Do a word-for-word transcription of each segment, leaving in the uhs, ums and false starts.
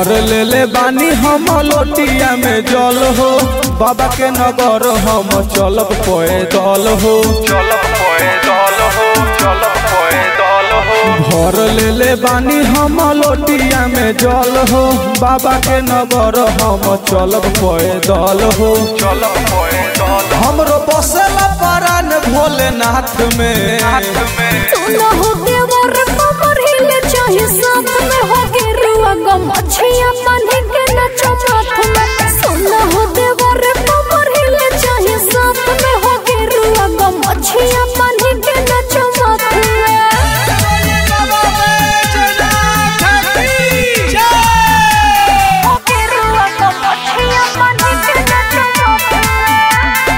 भर ले ले बानी हम लोटिया में जल हो, बाबा के नगर हम चलब पैदल हो, चलब पैदल हो, चलब पैदल हो। भर ले ले बानी हम लोटिया में जल हो, बाबा के नगर हम चलब पैदल हो, चलब पैदल। हमरो बसेला परान भोलेनाथ में, सुना हो देवर कमर हिले चाहे साथ में हो गेरुआ गम अच्छिया पानी के नचो माथ में। सुना हो देवर कमर हिले चाहे साथ में हो गेरुआ गम अच्छिया पानी के नचो माथ में। हो गेरुआ गम अच्छिया पानी के नचो माथ में।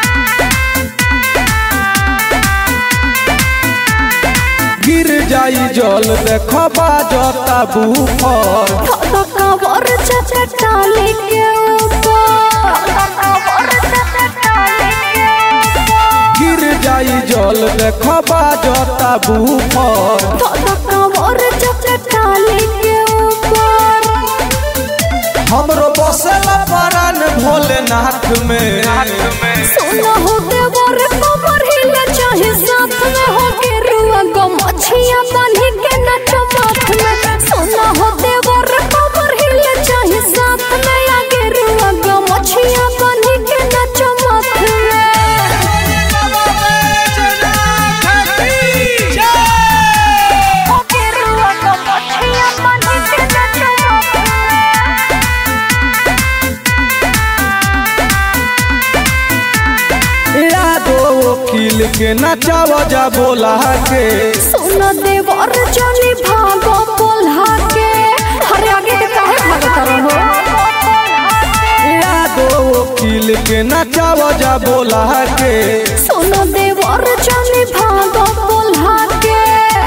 गिर जाई जल देख बाजता बूफर, कवर चटाले के ऊपर, कवर चटाले के ऊपर, गिर जाई जल देख बाजता बूफर, कवर चटाले के ऊपर। हमरो बसेला परान भोलेनाथ में, सुना हो देवर कमर हिले चाहे साथ में हो गेरुआ गम अच्छिया पानी के नचो माथ में। सुना हो देवर कमर हिले चाहे साथ में या गेरुआ गम अच्छिया पानी के नचो माथ में। हो गेरुआ गम अच्छिया पानी के नचो माथ में। यादो वकील के नचाव जा बोला के, सुना देवर चली भागो बोला के। अरे आगे के काहे भागता रहो। यादो वकील के नचाव जा बोला के, सुना देवर चली भागो बोला के।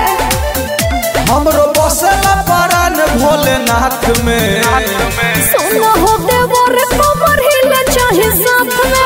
हमरो बसेला परान भोलेनाथ में, सुना हो देवर कमर हिले चाहे साथ में